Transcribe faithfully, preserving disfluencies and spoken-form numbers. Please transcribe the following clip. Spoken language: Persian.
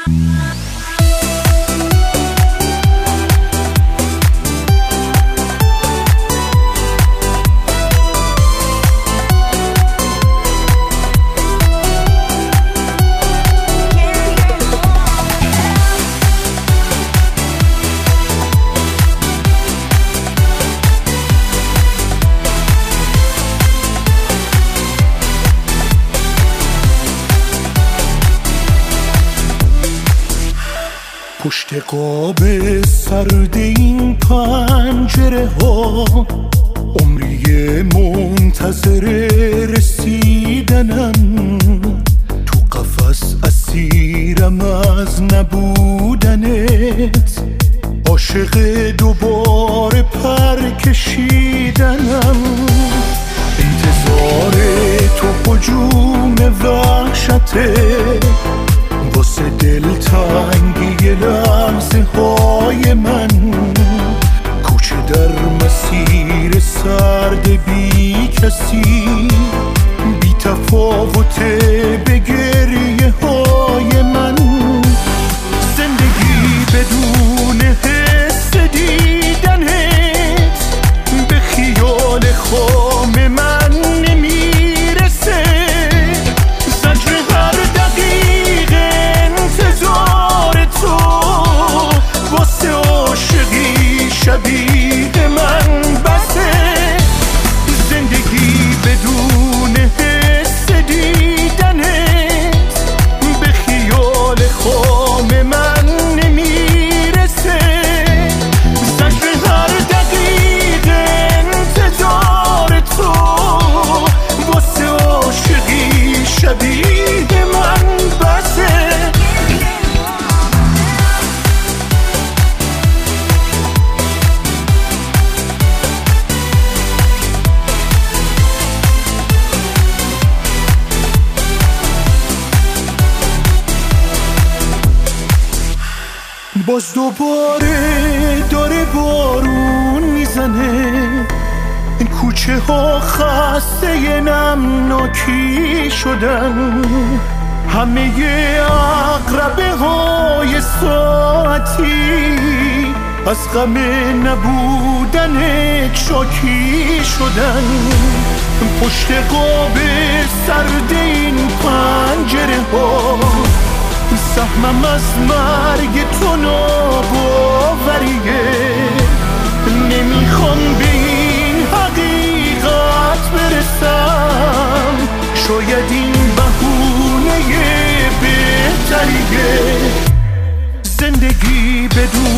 پشت قاب سرد این پنجره ها عمری منتظر رسیدنم، تو قفس اسیرم از نبودنت، عاشق دوباره پر کشیدنم، انتظار تو هجوم وحشته واسه دلتنگی لحظه های من، کوچه در مسیر سرد بی کسی، بی تفاوت به گریه های من، زندگی بدون حس دیدنت به خیال خام من نمیرسه، زجر هر دقیقه انتظار تو واسه عاشقی شبیه من بسه، زندگی بدون حس دیدنت به خیال خام من نمیرسه، زجر هر دقیقه انتظار تو واسه عاشقی شبیه من بسه. باز دوباره داره بارون میزنه، این کوچه ها خسته نمناکی شدن، همه عقربه های ساعتی از غم نبودنت شاکی شدن، پشت قاب سرد این پنجره ها سهمم از مرگ تو ناباوریه، نمیخوام به این حقیقت برسم، شاید این بهونه بهتریه، زندگی بدون